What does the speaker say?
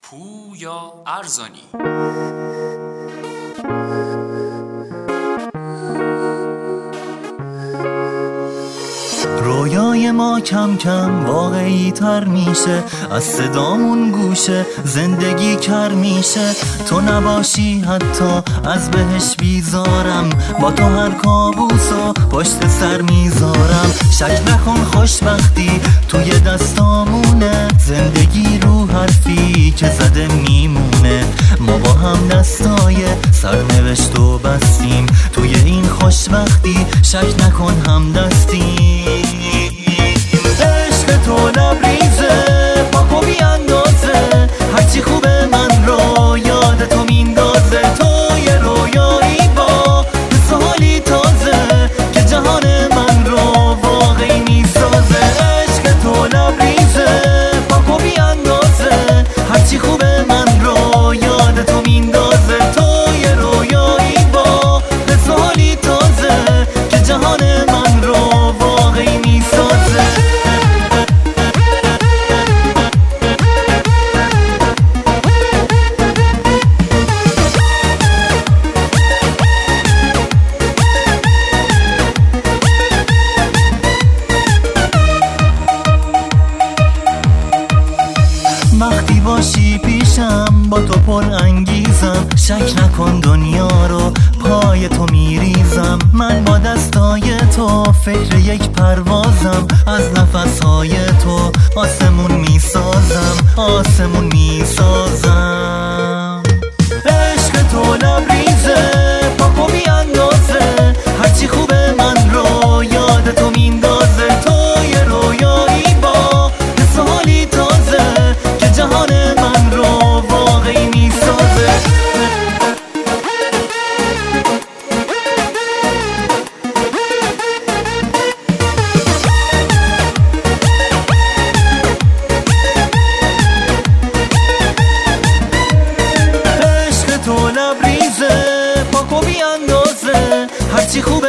پویا ارزانی. رویای ما کم کم واقعی تر میشه، از صدامون گوشه زندگی کر میشه. تو نباشی حتی از بهش بیزارم، با تو هر کابوسو پشت سر میذارم. شک نکن خوشبختی توی دستامونه، زندگی رو حرفی که زده میمونه. ما با هم دستای سرنوشت و بستیم توی این خوشبختی، شک نکن هم دستیم. عشق تو لبریزه پاک و بیاندازه، هرچی خوبه من رو یاد تو میندازه. تو یه رویایی با سوالی تازه که جهان من رو واقعی میسازه. عشق تو لبریزه پاک و بیاندازه، هرچی خوبه من رو یاد تو میندازه. تو یه رویایی با سوالی تازه که جهان من رو واقعی میسازه. وقتی باشی پیشم با تو پر انگیزم، شک نکن دنیا رو پای تو میریزم. من با دستای تو فکر یک پروازم، از نفسهای تو آسمون میسازم، آسمون میسازم. عشق تو لبریزه پاک و بیاندازه، هرچی خوبه من رو یاد تو میندازه. تو یه رویایی با سوالی تازه که جهان من رو واقعی میسازه. عشق تو لبریزه پاک و بیاندازه، هرچی خوبه